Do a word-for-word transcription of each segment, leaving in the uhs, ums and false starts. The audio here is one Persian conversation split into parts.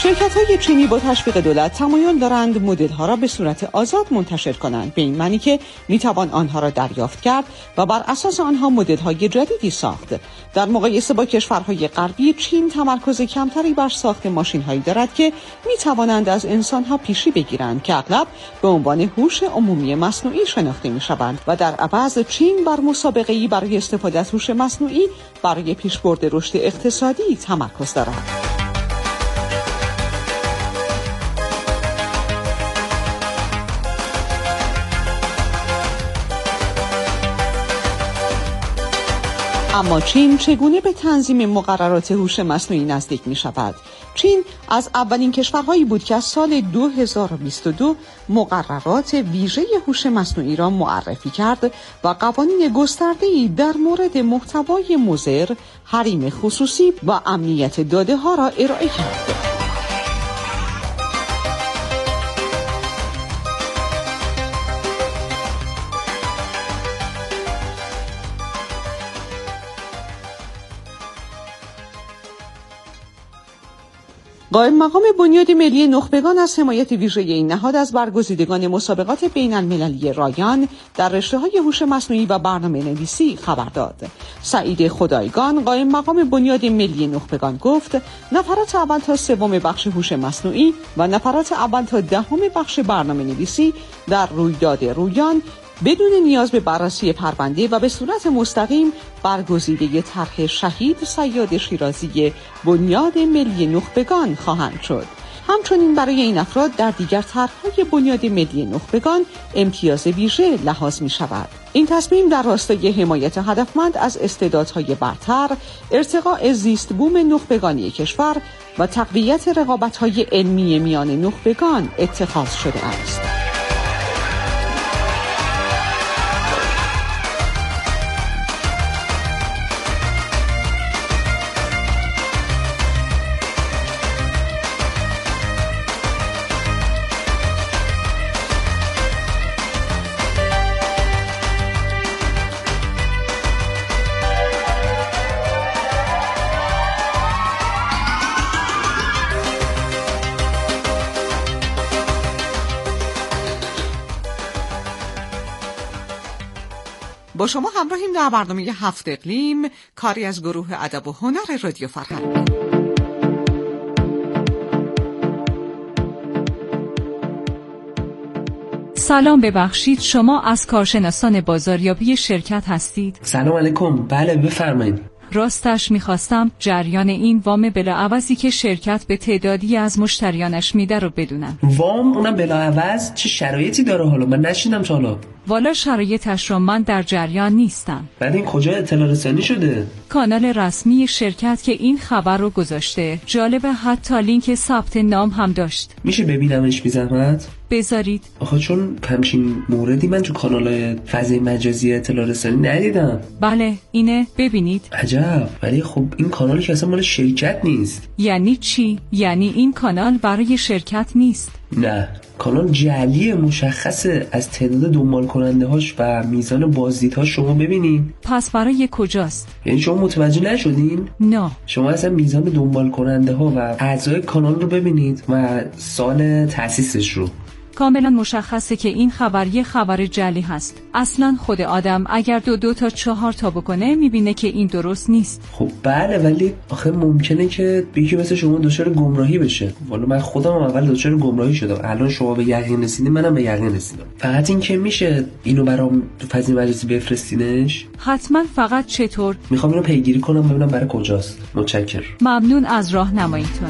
شرکت‌های چینی با تشویق دولت تمایل دارند مدل‌ها را به صورت آزاد منتشر کنند، به این معنی که می‌توان آنها را دریافت کرد و بر اساس آنها مدل‌های جدیدی ساخت. در مقایسه با کشورهای غربی، چین تمرکز کمتری بر ساخت ماشین‌هایی دارد که می‌توانند از انسان‌ها پیشی بگیرند که اغلب به عنوان هوش عمومی مصنوعی شناخته می‌شوند و در عوض چین بر مسابقه‌ای برای استفاده از هوش مصنوعی برای پیشبرد رشد اقتصادی تمرکز دارد. اما چین چگونه به تنظیم مقررات هوش مصنوعی نزدیک می شود؟ چین از اولین کشورهایی بود که از سال دو هزار و بیست و دو مقررات ویژه هوش مصنوعی را معرفی کرد و قوانین گسترده‌ای در مورد محتوای مضر، حریم خصوصی و امنیت داده ها را ارائه کرد. قائم مقام بنیاد ملی نخبگان از حمایت ویژه این نهاد از برگزیدگان مسابقات بین المللی رایان در رشته‌های هوش مصنوعی و برنامه نویسی خبر داد. سعید خدایگان، قائم مقام بنیاد ملی نخبگان، گفت نفرات اول تا سوم بخش هوش مصنوعی و نفرات اول تا دهم بخش برنامه نویسی در رویداد رویان بدون نیاز به بررسی پرونده و به صورت مستقیم برگزیده طرح شهید صیاد شیرازی بنیاد ملی نخبگان خواهند شد. همچنین برای این افراد در دیگر طرح‌های بنیاد ملی نخبگان امتیاز ویژه لحاظ می شود. این تصمیم در راستای حمایت هدفمند از استعدادهای برتر، ارتقاء زیست بوم نخبگانی کشور و تقویت رقابت‌های علمی میان نخبگان اتخاذ شده است. با شما همراهیم در برنامه هفت اقلیم، کاری از گروه ادب و هنر رادیو فرهنگ. سلام، ببخشید شما از کارشناسان بازاریابی شرکت هستید؟ سلام علیکم. بله بفرمایید. راستش میخواستم جریان این وام بلاعوضی که شرکت به تعدادی از مشتریانش میده رو بدونم. وام اونم بلاعوض؟ چه شرایطی داره حالا؟ من نشیدم تا حالا. والا شرایطش رو من در جریان نیستم. بعد این کجا اطلاع رسانی شده؟ کانال رسمی شرکت که این خبر رو گذاشته. جالبه حتی لینک ثبت نام هم داشت. میشه ببینمش بی زحمت؟ بذارید. آخه چون همچین موردی من تو کانال‌های فضای مجازی اطلاع رسانی ندیدم. بله اینه، ببینید. عجب. ولی خب این کانالی که اصلا مال شرکت نیست. یعنی چی؟ یعنی این کانال برای شرکت نیست؟ نه، کانال جعلی مشخصه. از تعداد دنبال کننده هاش و میزان بازدیدهاش شما ببینین. پس برای کجاست؟ یعنی شما متوجه نشدین؟ نه. شما اصلا میزان دنبال کننده ها و اعضای کانال رو ببینید و سال تأسیسش رو. کاملا مشخصه که این خبر یه خبر جعلی هست. اصلا خود آدم اگر دو دو تا چهار تا بکنه میبینه که این درست نیست. خب بله، ولی آخه ممکنه که یکی مثل شما دچار گمراهی بشه. والا من خودم هم اول دچار گمراهی شدم. الان شما به یقین رسیدین، منم به یقین رسیدم. فقط این که میشه اینو برام تو فضای مجازی بفرستینش؟ حتما. فقط چطور؟ میخوام اینو پیگیری کنم ببینم برای کجاست. متشکرم. ممنون از راهنماییتون.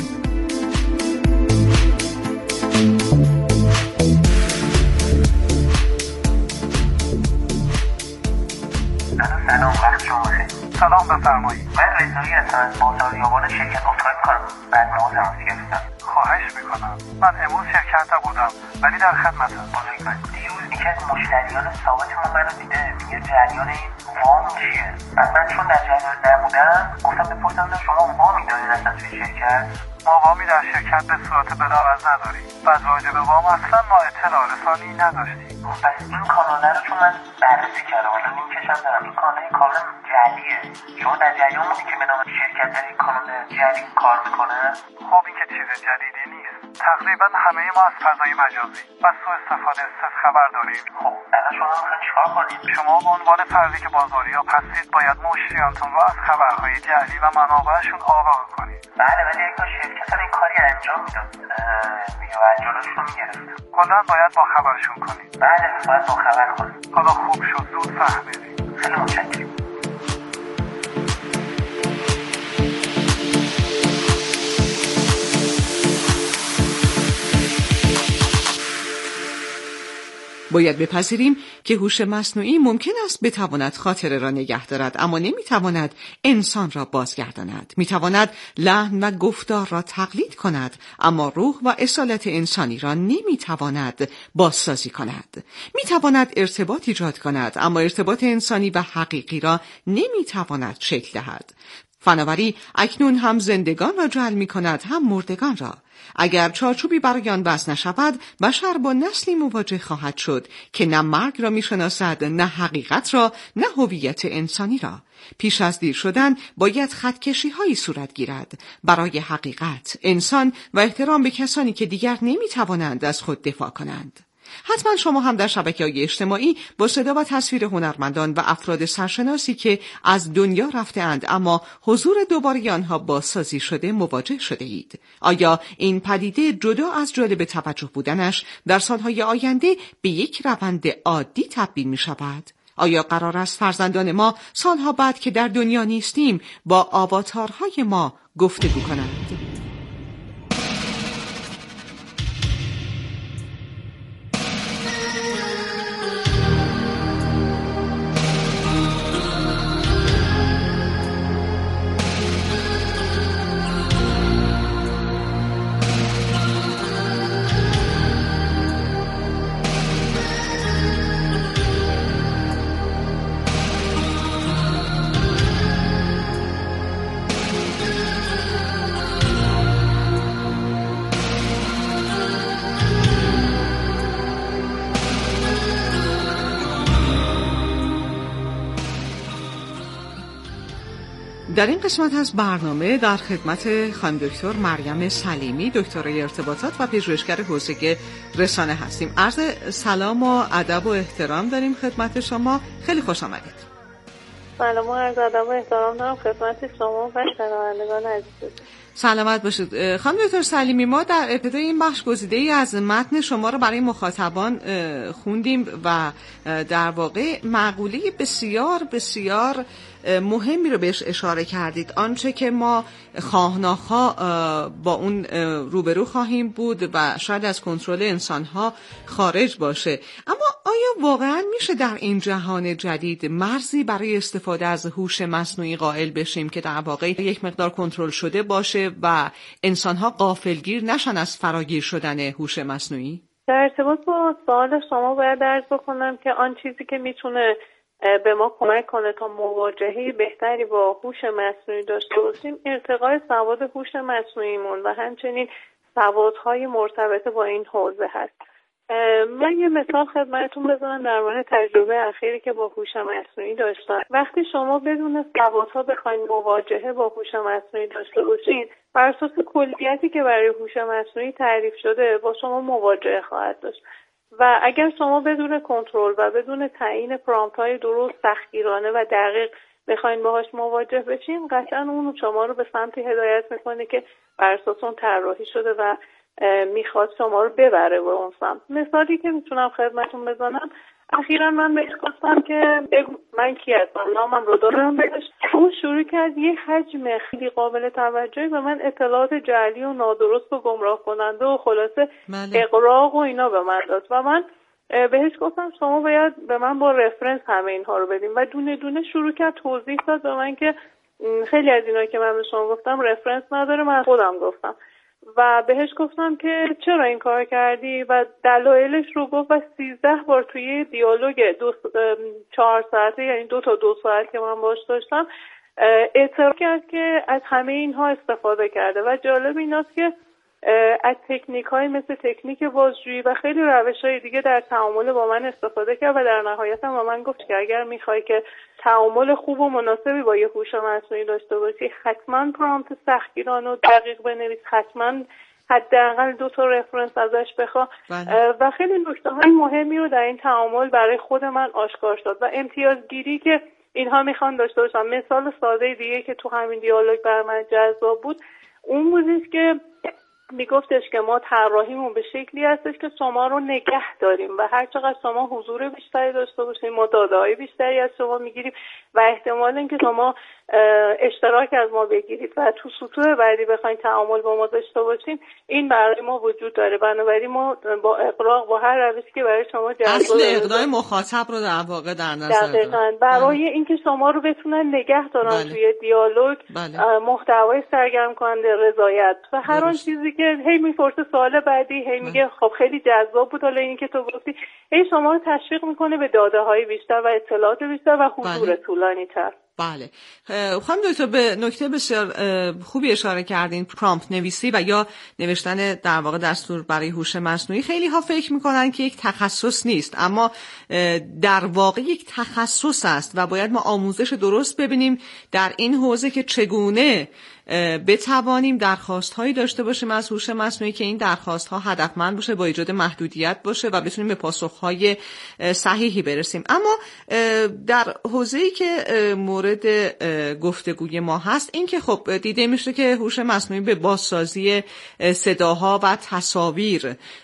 سلام، وقت شما بخیر. سلام بفرمایید. من رضایی هستم از بازاریابان شرکت عذرخواهی می‌کنم بعد ما تماس گرفتم. خواهش میکنم. من امروز شرکت نبودم ولی در خدمتم. بزرگوار، دیروز یکی از مشتریان ثابت ما منو دیده، میگه جریان این وام چیه؟ من چون در جریان نبودم گفتم بپرسم شما وامی دارید اصلا توی شرکت؟ ما وامی در شرکت به صورت بلاعوض نداریم و از راجع به وام اصلا ما اطلاع رسانی نداشتیم. پس این کانونه رو چون من بررسی کردم الان لینکش هم دارم، این کانون کاملا جعلیه. شما در جریان بودی که به نام شرکت در این کانون جعلی کار میکنه؟ خب این که چیز جدیدی نیست. تقریبا همه ما از فضای مجازی و سوء استفاده صف خبر داریم. خب الان شما میخواین چیکار کنید؟ شما به عنوان فردی که بازاریاب هستید باید مشتریانتون رو از خبرهای جعلی و منابعشون آگاه کنید. بله ولی اگه شرکت این کاری انجام میداد یا جلوشون میگرفت، کلا باید با خبرشون کنید. بله باید با خبر کنید. حالا خوب شد زود فهمیدید. خیلی متشکرم. باید بپذیریم که هوش مصنوعی ممکن است بتواند خاطره را نگه دارد، اما نمیتواند انسان را بازگرداند. میتواند لحن و گفتار را تقلید کند، اما روح و اصالت انسانی را نمیتواند بازسازی کند. میتواند ارتباط ایجاد کند، اما ارتباط انسانی و حقیقی را نمیتواند شکل دهد. فناوری اکنون هم زندگان را جعل می کند، هم مردگان را. اگر چارچوبی برای آن وضع نشود، بشر با نسلی مواجه خواهد شد که نه مرگ را میشناسد، نه حقیقت را، نه هویت انسانی را. پیش از دیر شدن باید خطکشی هایی صورت گیرد برای حقیقت، انسان و احترام به کسانی که دیگر نمیتوانند از خود دفاع کنند. حتما شما هم در شبکه‌های اجتماعی با صدا و تصویر هنرمندان و افراد سرشناسی که از دنیا رفته‌اند اما حضور دوباره آنها بازسازی شده مواجه شده اید. آیا این پدیده جدا از جالب توجه بودنش در سالهای آینده به یک روند عادی تبدیل می شود؟ آیا قرار است فرزندان ما سالها بعد که در دنیا نیستیم با آواتارهای ما گفتگو کنند؟ در این قسمت از برنامه در خدمت خانم دکتر مریم سلیمی، دکترای ارتباطات و پژوهشگر حوزه رسانه هستیم. عرض سلام و ادب و احترام داریم خدمت شما. خیلی خوش آمدید. سلام و عرض ادب و احترام دارم خدمت شما و شنوندگان عزیز. سلامت باشید. خانم دکتر سلیمی، ما در ابتدای این بخش گزیده‌ای از متن شما رو برای مخاطبان خوندیم و در واقع مقوله بسیار بسیار مهمی رو بهش اشاره کردید. آنچه که ما خواه ناخواه با اون روبرو خواهیم بود و شاید از کنترل انسان‌ها خارج باشه. اما آیا واقعاً میشه در این جهان جدید مرزی برای استفاده از هوش مصنوعی قائل بشیم که در واقع یک مقدار کنترل شده باشه و انسان‌ها غافلگیر نشن از فراگیر شدن هوش مصنوعی؟ در ارتباط با سوال شما باید عرض بکنم که آن چیزی که میتونه به ما کمک کنه تا مواجهه بهتری با هوش مصنوعی داشته باشیم ارتقای سواد هوش مصنوعیمون و همچنین سوادهای مرتبط با این حوزه هست. من یه مثال خدمتتون بزنم در مورد تجربه اخیری که با هوش مصنوعی داشتم. وقتی شما بدون سوادها بخواید مواجهه با هوش مصنوعی داشته باشید، بر اساس کلیتی که برای هوش مصنوعی تعریف شده با شما مواجهه خواهد داشت. و اگر شما بدون کنترل و بدون تعیین پرامپت‌های درست، سختگیرانه و دقیق بخواید باهاش مواجه بشین، قطعاً اون شما رو به سمتی هدایت میکنه که بر اساس اون طراحی شده و میخواد شما رو ببره به اون سمت. مثالی که میتونم خدمتتون بزنم، اخیراً من بهش گفتم که بگو من کی هستم، نامم رو دارم بهش. اون شروع کرد یه حجم خیلی قابل توجهی به من اطلاعات جعلی و نادرست و گمراه کننده و خلاصه ماله. اغراق و اینا به من داد و من بهش گفتم شما باید به من با رفرنس همه اینها رو بدیم و دونه دونه شروع کرد توضیح داد به من که خیلی از اینا که من به شما گفتم رفرنس نداره، من خودم گفتم و بهش گفتم که چرا این کار کردی و دلایلش رو گفت و سیزده بار توی دیالوگ دو چهار ساعته، یعنی دو تا دو ساعت که من باش داشتم، اعتراف کرد که از همه اینها استفاده کرده و جالب ایناست که از تکنیک های مثل تکنیک بازجویی و خیلی روش های دیگه در تعامل با من استفاده کرد و در نهایت هم با من گفت که اگر میخوای که تعامل خوب و مناسبی با یه هوش مصنوعی داشته باشی حتما پرامپت سختگیرانه و دقیق بنویس، حتما حداقل دو تا رفرنس ازش بخوا و خیلی نکته های مهمی رو در این تعامل برای خود من آشکار شد و امتیازگیری که اینها میخوان داشته باشن. مثال ساده دیگه که تو همین دیالوگ بر من جذاب بود اون بودش که میگفتش که ما طراحیمون به شکلی هستش که شما رو نگه داریم و هر چقدر شما حضور بیشتری داشته باشید ما داده‌های بیشتری از شما میگیریم و احتمال اینکه شما اشتراک از ما بگیرید و تو سطوح بعدی بخواید تعامل با ما داشته باشین این برای ما وجود داره. بنابراین ما با اقراق با هر روشی که برای شما جذاب اصل اقدام مخاطب رو در واقع در نظر دارن برای اینکه شما رو بتونن نگه دارن بله. توی دیالوگ بله. محتوای سرگرم کننده رضایت و هر آن چیزی که هی میپرسه سوال بعدی هی میگه خب خیلی جذاب بود حالا اینی که تو گفتی هی شما رو تشویق میکنه به داده‌های بیشتر و اطلاعات بیشتر و حضور بله. طولانی‌تر. بله خانم دکتر به نکته بسیار خوبی اشاره کردین، پرامپت نویسی و یا نوشتن در واقع دستور برای هوش مصنوعی. خیلی ها فکر میکنن که یک تخصص نیست اما در واقع یک تخصص است و باید ما آموزش درست ببینیم در این حوزه که چگونه بتوانیم درخواست هایی داشته باشیم از هوش مصنوعی که این درخواست ها هدفمند باشه، با ایجاد محدودیت باشه و بتونیم به پاسخ های صحیحی برسیم. اما در حوزه‌ای که مورد گفتگوی ما هست این که خب دیده میشه که هوش مصنوعی به بازسازی صداها و تصاویر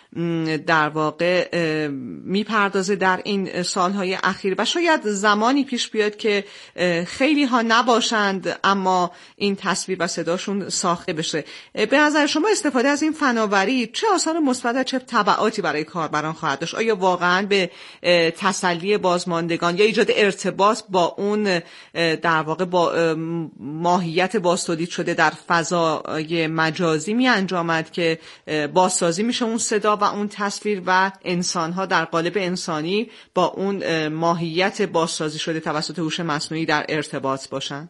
در واقع میپردازه در این سالهای اخیر و شاید زمانی پیش بیاد که خیلی ها نباشند اما این تصویر و صداشون ساخته بشه. به نظر شما استفاده از این فناوری چه آثار مثبت و چه تبعاتی برای کاربران خواهد داشت؟ آیا واقعا به تسلی بازماندگان یا ایجاد ارتباط با اون در واقع با ماهیت بازتولید شده در فضای مجازی می انجامد که بازسازی میشه اون صدا و اون تصویر و انسان‌ها در قالب انسانی با اون ماهیت بازسازی شده توسط هوش مصنوعی در ارتباط باشن؟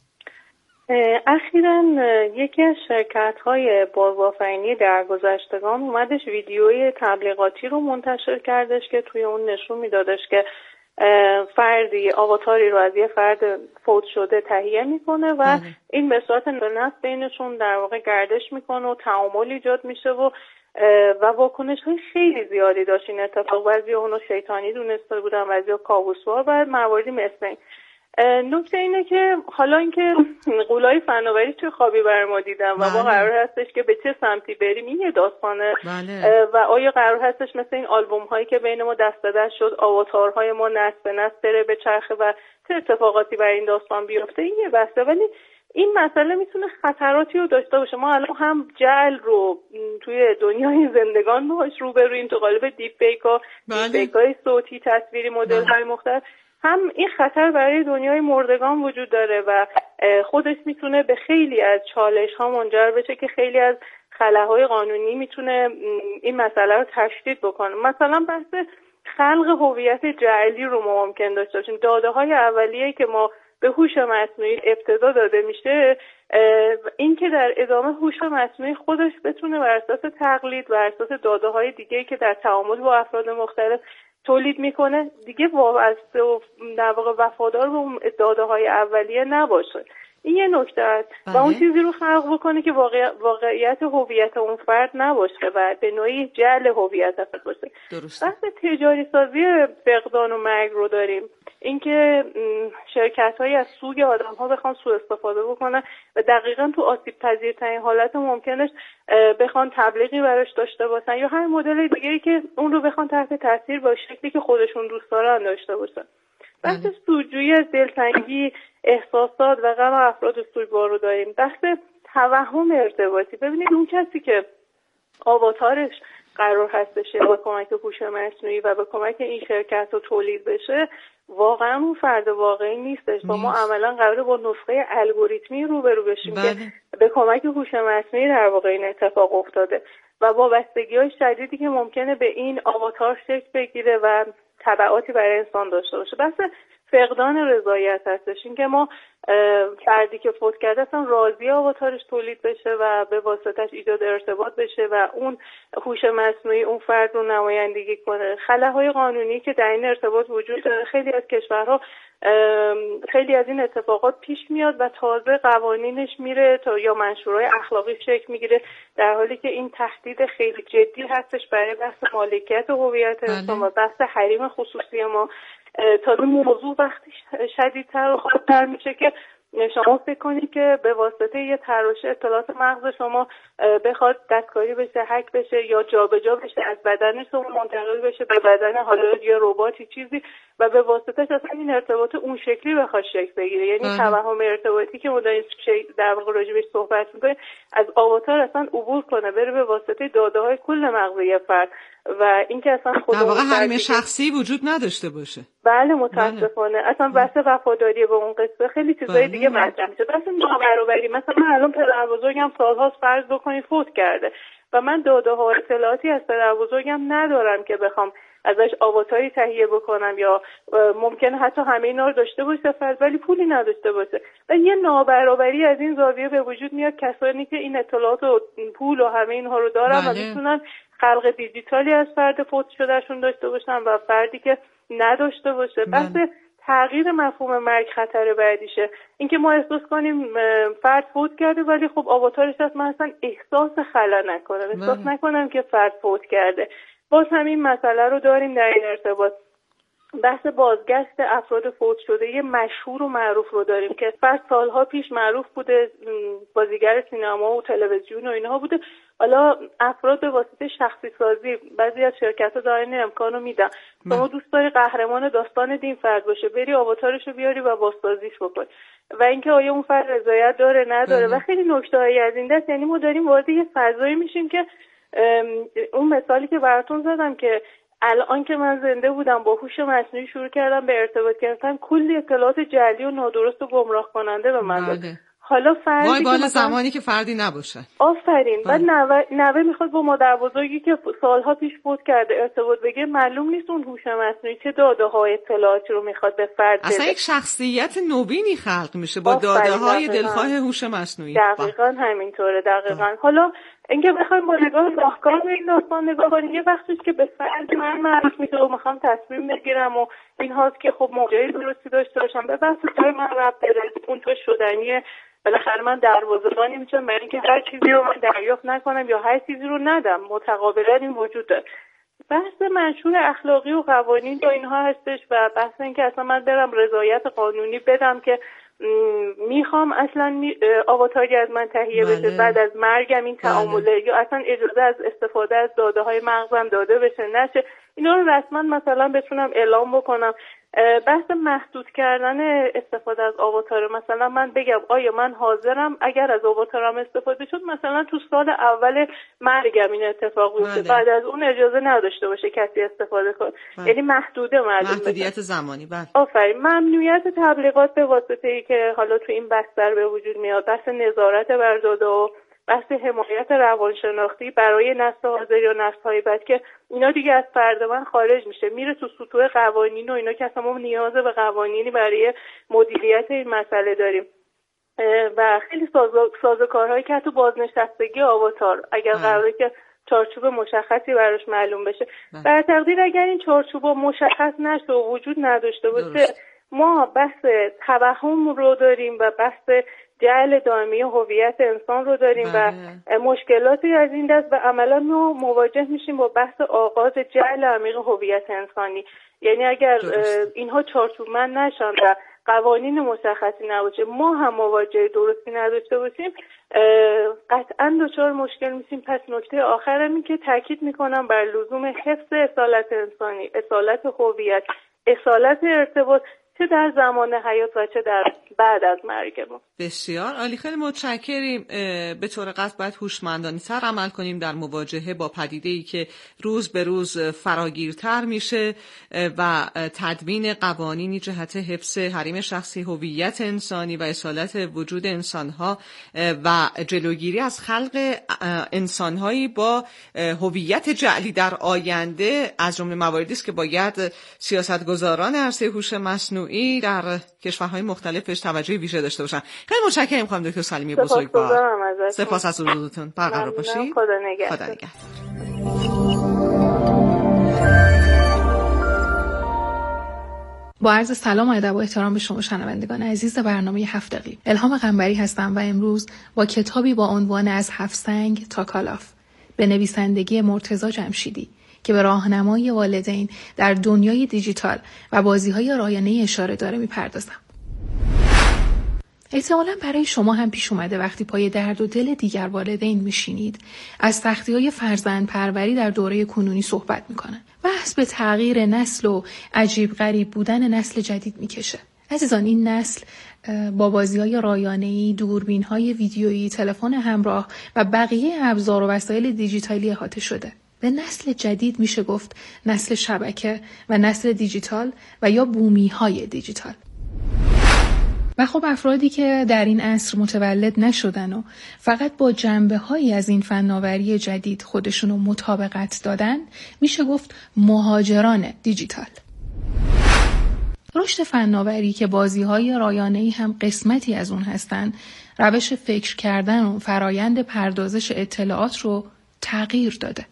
اخیراً یکی از شرکت‌های بازآفرینی درگذشتگان اومدش ویدیوی تبلیغاتی رو منتشر کردش که توی اون نشون میدادش که فردی آواتاری رو از یه فرد فوت شده تهیه میکنه و اه. این به صورت نفس بینشون در واقع گردش میکنه و تعامل ایجاد میشه و و واکنش های خیلی زیادی داشت این اتفاق. بعضی اونو شیطانی دونسته بودن، بعضی کابوسوار، بعد مواردی مثل این. نکته اینه که حالا اینکه قولای فناوری چه خوابی بر ما دیدن و ما قرار هستش که به چه سمتی بریم این یه داستانه بله. و آیا قرار هستش مثل این آلبوم هایی که بین ما دست به دست شد آواتارهای ما نسل به نسل بره به چرخه و چه اتفاقاتی برای این داستان بیفته این یه بحثه. ولی این مسئله میتونه خطراتی رو داشته باشه. ما الان هم جعل رو توی دنیای زندگان باهاش روبرویم تو قالب دیپ فیک ها بله. دیپ فیک های صوتی تصویری مدل های مختلف، هم این خطر برای دنیای مردگان وجود داره و خودش میتونه به خیلی از چالش ها منجر بشه که خیلی از خلاهای قانونی میتونه این مسئله رو تشدید بکنه. مثلا بحث خلق هویت جعلی رو ما ممکن داشته باشیم. داده های اولیه‌ای که ما به هوش مصنوعی ابتدا داده میشه این که در ادامه هوش مصنوعی خودش بتونه بر اساس تقلید و بر اساس داده های دیگه‌ای که در تعامل با افراد مختلف تولید میکنه دیگه وابسته و در واقع وفادار به اون داده های اولیه نباشه. این یه نکته است و اون چیزی رو خلق بکنه که واقع... واقعیت هویت اون فرد نباشه و به نوعی جعل هویت فرد باشه. بحث تجاری سازی فقدان و مرگ رو داریم. اینکه شرکت‌هایی از سوگ آدم‌ها بخوان سوء استفاده بکنن و دقیقاً تو آسیب پذیرترین حالت ممکنش بخوان تبلیغی براش داشته باشن یا هر مدل دیگه‌ای که اون رو بخوان تحت تاثیر با شکلی که خودشون دوست دارن داشته باشن. بحث سودجویی از دلتنگی، احساسات و غم افراد سوگوار رو داریم. بحث توهم ارتباطی. ببینید اون کسی که آواتارش قرار هستش با کمک هوش مصنوعی و به کمک این شرکت رو تولید بشه واقعا اون فرد واقعی نیستش و ما عملا قراره با نسخه الگوریتمی روبرو بشیم بله. که به کمک هوش مصنوعی در واقع این اتفاق افتاده و وابستگی‌های شدیدی که ممکنه به این آواتار شکل بگیره و تبعاتی برای انسان داشته باشه. بس فقدان رضایت هستش. اینکه ما فردی که فوت کرده اصلا راضی آواتارش تولید بشه و به واسطش ایجاد ارتباط بشه و اون هوش مصنوعی اون فرد رو نمایندگی کنه. خلاهای قانونی که در این ارتباط وجود داره، خیلی از کشورها خیلی از این اتفاقات پیش میاد و تازه قوانینش میره تا یا منشورهای اخلاقی شکل میگیره، در حالی که این تهدید خیلی جدی هستش برای بحث مالکیت هویت انسان و بحث حریم خصوصی ما. تازه موضوع وقتی شدیدتر و خاص‌تر میشه که شما فکر کنید که به واسطه یه تراش اطلاعات مغز شما بخواد دستکاری بشه، هک بشه یا جابجا بشه، از بدن شما منتقل بشه به بدن حالا یه رباتی چیزی و به واسطهش اصلا این ارتباط اون شکلی بخواد شکل بگیره. یعنی توهم ارتباطی که ما داریم در واقع راجعش صحبت می‌کنیم از آواتار اصلا عبور کنه، بره به واسطه داده‌های کل مغزی فرد و اینکه اصلا خدا در واقع حریم شخصی وجود نداشته باشه. بله متاسفانه بله. اصلا بحث وفاداری به اون قصه خیلی چیزای بله. دیگه مطرح میشه. بحث نابرابری، مثلا من الان پدر بزرگم سال‌هاست فرض بکنید فوت کرده و من داده ها اطلاعاتی از پدر بزرگم ندارم که بخوام ازش آواتاری تهیه بکنم یا ممکنه حتی همه اینا رو داشته باشه فرد ولی پولی نداشته باشه و یه نابرابری از این زاویه به وجود میاد. کسانی که این اطلاعات و پول و همه اینها رو دارن بله. و میتونن خلق دیجیتالی از فرد فوت شدهشون داشته باشن و فردی که نداشته باشه. بحث تغییر مفهوم مرگ خطر بعدیشه. اینکه ما احساس کنیم فرد فوت کرده ولی خب آواتارش هست، من اصلا احساس خلا نکنم، احساس نکنم که فرد فوت کرده. باز همین مسئله رو داریم در این ارتباط. بحث بازگشت افراد فوت شده یه مشهور و معروف رو داریم که فرد سالها پیش معروف بوده، بازیگر سینما و تلویزیون و اینها بوده. حالا افراد به واسطه شخصی سازی بعضی از شرکت‌ها دارن امکانو میدن. شما دوست داری قهرمان داستان دین فرد باشه، بری آواتارشو بیاری و بازسازیش بکن و اینکه آیا اون فرد رضایت داره نداره و خیلی نکته‌هایی از این دست. یعنی ما داریم وارد یه فضایی میشیم که اون مثالی که براتون زدم که الان که من زنده بودم با هوش مصنوعی شروع کردم به ارتباط گرفتن، کلی اطلاعات جعلی و نادرست و گمراه کننده به من داد. حالا فردی وای بالا که زمانی که فردی نباشه. آفرین. بعد نوه نوه میخواد با مادر بزرگی که سالها پیش فوت کرده ارتباط بگیره، معلوم نیست اون هوش مصنوعی چه داده های اطلاعاتی رو میخواد به فرد بده. اصلا یک شخصیت نوینی خلق میشه با داده های دلخواه هوش مصنوعی. دقیقاً همینطوره. دقیقاً. حالا اینکه بخوایم با نگاه راهکار به این داستان نگاه کنیم، یه وقتیه که به فرد من معرف میشه و میخوام تصمیم بگیرم و این هاست که خب موقعی درستی داشته باشم به بحث کار من ربط داره، اون تو شدنیه. بالاخره من دروازه‌بانی میشم برای اینکه هر چیزی رو من دریافت نکنم یا هر چیزی رو ندم. متقابلا این وجود داره. بحث منشور اخلاقی و قوانین و اینها هستش و بحث اینکه اصلا من برم رضایت قانونی بدم که میخوام اصلا می... آواتاری از من تهیه بله. بشه، بعد از مرگم این تعامله بله. یا اصلا اجازه از استفاده از داده های مغزم داده بشه نشه، اینا رو رسما مثلا بتونم اعلام بکنم. بحث محدود کردن استفاده از آواتار، مثلا من بگم آیا من حاضرم اگر از آواتارم استفاده شد مثلا تو سال اول مرگم این اتفاق بیفته بله. بعد از اون اجازه نداشته باشه کسی استفاده کنه بله. یعنی محدوده معلومه محدودیت زمانی بله. آفرین. ممنوعیت تبلیغات به واسطه ای که حالا تو این بستر به وجود میاد، بحث نظارت بر داده و بحث حمایت روانشناختی برای نسل حاضر یا نسل‌های بعد که اینا دیگه از فرد من خارج میشه، میره تو سطوح قوانین و اینا که اصلا ما نیاز به قوانینی برای مدیریت این مسئله داریم و خیلی سازوکارهایی که تو بازنشستگی آواتار اگر قراره که چارچوب مشخصی براش معلوم بشه، بر تقدیر اگر این چارچوب مشخص نشه و وجود نداشته باشه، ما بحث توهم رو داریم و بحث جعل دائمی هویت انسان رو داریم بله. و مشکلاتی از این دست و عملا ما مواجه میشیم با بحث آغاز جعل عمیق هویت انسانی. یعنی اگر درست. اینها چارچوبمند نشن و قوانین مشخصی نباشه، ما هم مواجه درستی نداشته باشیم، قطعا دچار مشکل میشیم. پس نکته آخرم این که تاکید میکنم بر لزوم حفظ اصالت انسانی، اصالت هویت، اصالت ارتباط، چه در زمان حیات و چه در بعد از مرگ ما. بسیار عالی، خیلی متشکریم. به طور قطع باید هوشمندانه تر عمل کنیم در مواجهه با پدیده‌ای که روز به روز فراگیرتر میشه و تدوین قوانینی جهت حفظ حریم شخصی، هویت انسانی و اصالت وجود انسانها و جلوگیری از خلق انسانهایی با هویت جعلی در آینده از جمله مواردی است که باید سیاستگزاران عرصه هوش مصنوعی مصنوعی در کشورهای مختلف بهش توجه ویژه داشته باشن. خیلی متشکرم خانم دکتر سلیمی بزرگوار. سپاس از حضورتون. برقرار باشید. خدا نگهدار. خدا نگهدار. با عرض سلام و ادب و احترام به شما شنوندگان عزیز برنامه هفت دقیقه، الهام قنبری هستم و امروز با کتابی با عنوان از هفت سنگ تا کالاف به نویسندگی مرتضی جمشیدی که به راهنمای والدین در دنیای دیجیتال و بازی‌های رایانه‌ای اشاره داره می‌پردازم. احتمالاً برای شما هم پیش اومده وقتی پای درد و دل دیگر والدین میشینید از سختی‌های فرزند پروری در دوره کنونی صحبت میکنن. بحث به تغییر نسل و عجیب غریب بودن نسل جدید میکشه. عزیزان، این نسل با بازی‌های رایانه‌ای، دوربین‌های ویدیویی، تلفن همراه و بقیه ابزار و وسایل دیجیتالی احاطه شده. به نسل جدید میشه گفت نسل شبکه و نسل دیجیتال و یا بومی‌های دیجیتال. و خب افرادی که در این عصر متولد نشدن و فقط با جنبه‌هایی از این فناوری جدید خودشونو مطابقت دادن میشه گفت مهاجران دیجیتال. رشد فناوری که بازی‌های رایانه‌ای هم قسمتی از اون هستن، روش فکر کردن و فرایند پردازش اطلاعات رو تغییر داده.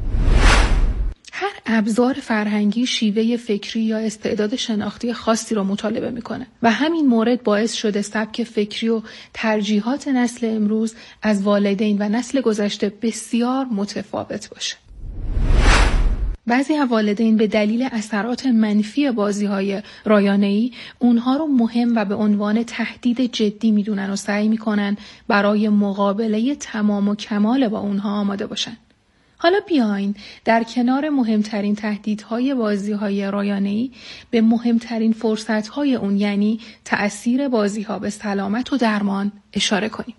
هر ابزار فرهنگی شیوه فکری یا استعداد شناختی خاصی رو مطالبه میکنه و همین مورد باعث شده سبک فکری و ترجیحات نسل امروز از والدین و نسل گذشته بسیار متفاوت باشه. بعضی از والدین به دلیل اثرات منفی بازی‌های رایانه‌ای اونها رو مهم و به عنوان تهدید جدی میدونن و سعی میکنن برای مقابله تمام و کمال با اونها آماده باشن. حالا بیاین در کنار مهمترین تهدیدهای بازی‌های رایانه‌ای به مهمترین فرصت‌های اون، یعنی تأثیر بازی‌ها به سلامت و درمان اشاره کنیم.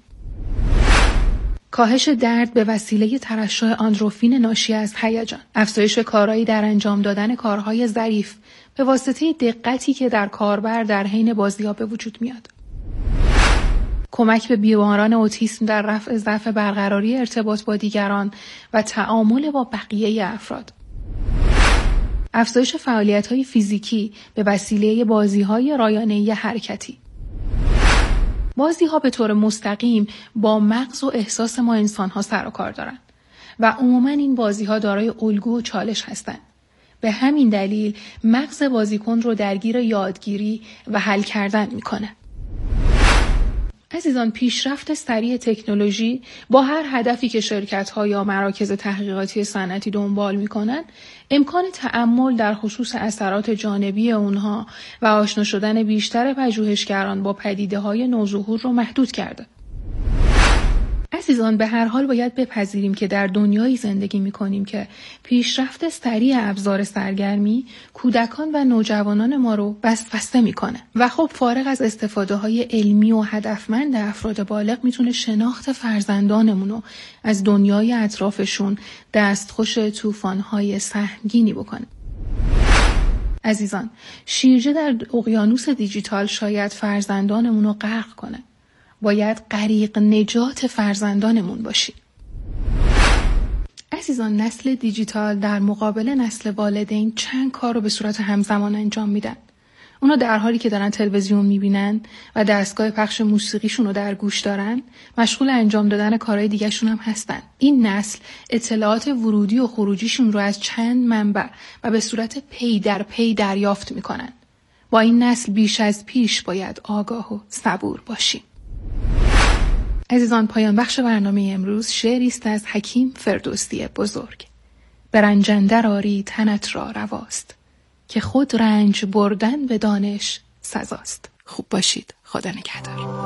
کاهش درد به وسیله ترشح آندروفین ناشی از هیجان، افزایش کارایی در انجام دادن کارهای ظریف به واسطه دقتی که در کاربر در حین بازی‌ها به وجود میاد. کمک به بیماران اوتیسم در رفع ضعف برقراری ارتباط با دیگران و تعامل با بقیه افراد. افزایش فعالیت‌های فیزیکی به وسیله بازی‌های رایانه‌ای حرکتی. بازی‌ها به طور مستقیم با مغز و احساس ما انسان‌ها سر و کار دارند و عموماً این بازی‌ها دارای الگو و چالش هستند. به همین دلیل مغز بازیکن رو درگیر یادگیری و حل کردن می‌کنه. عزیزان، پیشرفت سریع تکنولوژی با هر هدفی که شرکت‌ها یا مراکز تحقیقاتی صنعتی دنبال می‌کنند، امکان تأمل در خصوص اثرات جانبی اونها و آشنا شدن بیشتر پژوهشگران با پدیده‌های نوظهور رو محدود کرده. عزیزان، به هر حال باید بپذیریم که در دنیایی زندگی می‌کنیم که پیشرفت سریع ابزار سرگرمی کودکان و نوجوانان ما رو وسوسه می‌کنه و خب فارغ از استفاده‌های علمی و هدفمند افراد بالغ میتونه شناخت فرزندانمون رو از دنیای اطرافشون دستخوش طوفان‌های سهمگینی بکنه. عزیزان، شیرجه در اقیانوس دیجیتال شاید فرزندانمون رو غرق کنه. باید غریق نجات فرزندانمون باشیم. عزیزان، نسل دیجیتال در مقابل نسل والدین چند کار رو به صورت همزمان انجام میدن. اونا در حالی که دارن تلویزیون میبینن و دستگاه پخش موسیقیشون رو در گوش دارن، مشغول انجام دادن کارهای دیگه شون هم هستن. این نسل اطلاعات ورودی و خروجیشون رو از چند منبع و به صورت پی در پی دریافت میکنن. با این نسل بیش از پیش باید آگاه و صبور باشیم. عزیزان، پایان بخش برنامه امروز شعری است از حکیم فردوسی بزرگ. برنجنده آری تنت را رواست، که خود رنج بردن به دانش سزاست. خوب باشید. خدا نگهدار.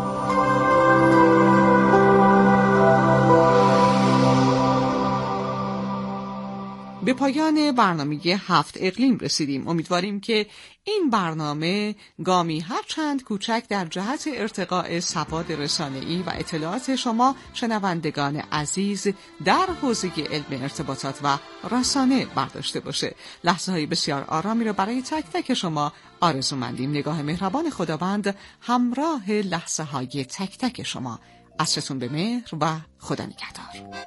به پایان برنامه هفت اقلیم رسیدیم. امیدواریم که این برنامه گامی هرچند کوچک در جهت ارتقاء سواد رسانه‌ای و اطلاعات شما شنوندگان عزیز در حوزه علم ارتباطات و رسانه برداشته باشه. لحظه‌های بسیار آرامی را برای تک تک شما آرزومندیم. نگاه مهربان خداوند همراه لحظه‌های تک تک شما. عصرتون به مهر و خدا نگهدار.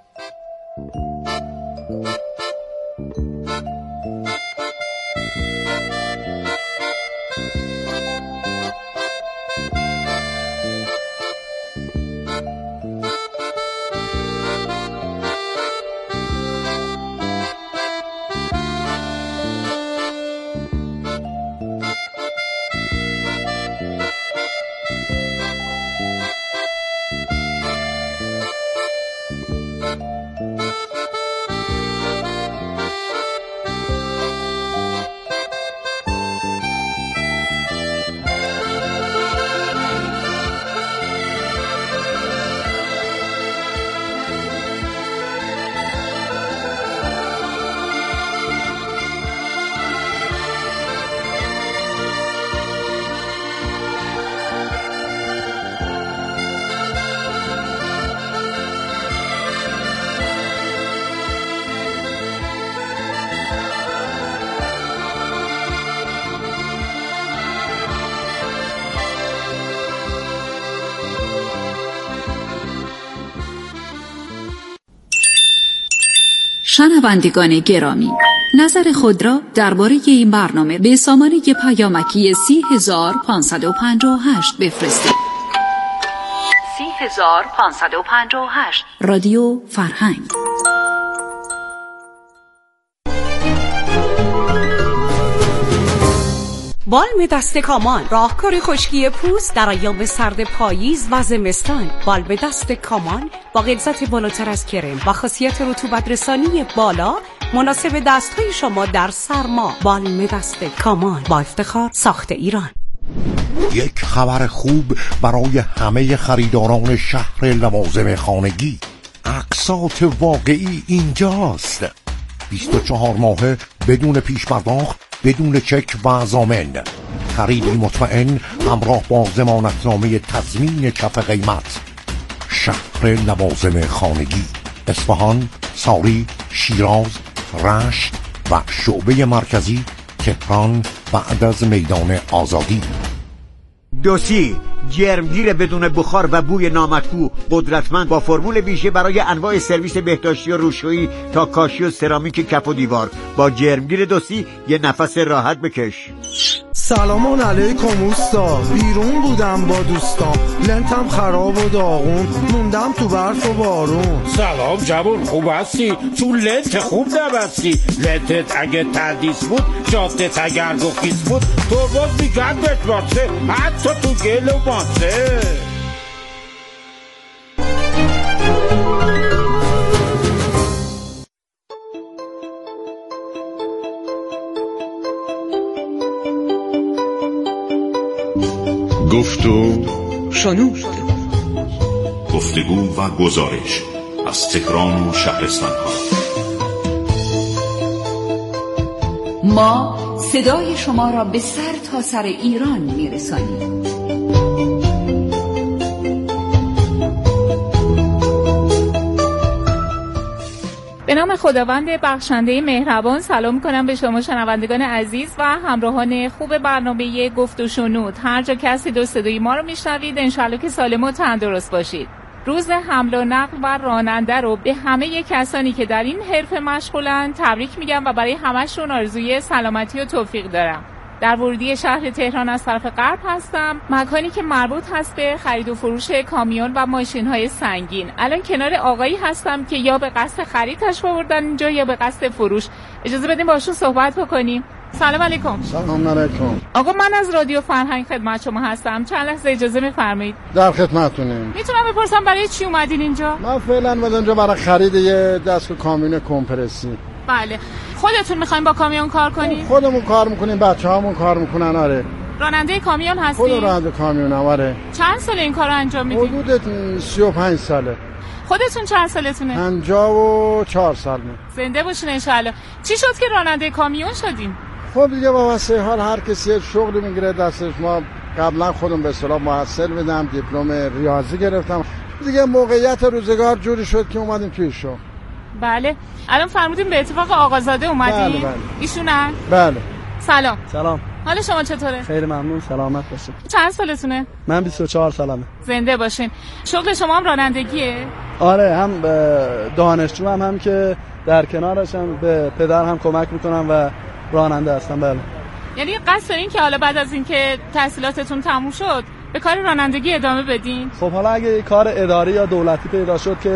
Thank you. شنوندگان گرامی، نظر خود را درباره این برنامه به سامانه پیامکی سی هزار پانصد و پنجاه و هشت بفرستید. سی هزار پانصد و پنجاه و هشت رادیو فرهنگ. بالم دست کامان، راهکار خشکی پوست در ایام سرد پاییز و زمستان. بالم دست کامان با غلظت بالاتر از کرم و خاصیت رطوبت رسانی بالا مناسب دست‌های شما در سرما. بالم دست کامان، با افتخار ساخت ایران. یک خبر خوب برای همه خریداران شهر لوازم خانگی. اقساط واقعی اینجاست. بیست و چهار ماهه بدون پیش پرداخت، بدون چک و ضامن. خریدی مطمئن همراه با ضمانتنامه تضمین کف قیمت. شهر لوازم خانگی، اصفهان، ساری، شیراز، رشت و شعبه مرکزی تهران بعد از میدان آزادی. دوسی جرمگیر بدون بخار و بوی نامطبوع، قدرتمند با فرمول ویژه برای انواع سرویس بهداشتی و روشویی تا کاشی و سرامیک کف و دیوار. با جرمگیر دوسی یه نفس راحت بکش. سلام علیکم اوستا، بیرون بودم با دوستام، لنتم خراب و داغون، موندم تو برف و بارون. سلام جوون، خوب هستی؟ تو لنت خوب نبستی. لنتت اگه تردیس بود، جادت اگر گخیز بود، تو باز میگرد بتباسه، حتی تو گل و ماسه. گفت و شنود، گفتگو و گزارش از تهران و شهرستان ها. ما صدای شما را به سر تا سر ایران میرسانیم. به نام خداوند بخشنده مهربان سلام می‌کنم به شما شنوندگان عزیز و همراهان خوب برنامه گفت و شنود. هر جا که هستید و صدای ما رو میشنوید انشالله که سالم و تندرست باشید. روز حمل و نقل و راننده رو به همه کسانی که در این حرفه مشغولن تبریک میگم و برای همه‌شون آرزوی سلامتی و توفیق دارم. در ورودی شهر تهران از طرف غرب هستم، مکانی که مربوط هست به خرید و فروش کامیون و ماشین‌های سنگین. الان کنار آقایی هستم که یا به قصد خرید تشریف آوردن اینجا یا به قصد فروش. اجازه بدین باشون صحبت بکنیم. سلام علیکم. سلام علیکم. آقا من از رادیو فرهنگ خدمت شما هستم. چند لحظه اجازه می‌فرمایید؟ در خدمتتونم. میتونم بپرسم برای چی اومدین اینجا؟ من فعلا اومدم اینجا برای خرید یه دستگاه کامیون کمپرسی. بله. خودتون می‌خواید با کامیون کار کنین؟ خودمون کار می‌کنیم، بچه‌هامون کار می‌کنن. آره. راننده کامیون هستی؟ خودم راننده کامیونم. آره. چند سال این کارو انجام میدید؟ حدود سی و پنج ساله. خودتون چند سالتونه؟ پنجاه و چهار سالمه. زنده باشین ان شاءالله. چی شد که راننده کامیون شدین؟ خب دیگه با واسه حال هر کسی شغلی میگیره دستش. ما قبلا خودم به اصطلاح محصل بودم، دیپلم ریاضی گرفتم. دیگه موقعیت روزگار جوری شد که اومدیم توی شغل. بله. الان فرمودین به اتفاق آقازاده اومدین؟ بله بله. ایشونن؟ بله. سلام. سلام. حال شما چطوره؟ خیلی ممنون، سلامت باشید. چند سالتونه؟ من بیست و چهار سالمه. زنده باشین. شغل شما هم رانندگیه؟ آره، هم دانشجو هم هم که در کنارشم به پدر هم کمک میکنم و راننده هستم. بله. یعنی قصد دارین که حالا بعد از اینکه تحصیلاتتون تموم شد به کار رانندگی ادامه بدین؟ خب حالا اگه کار اداری یا دولتی پیدا شد که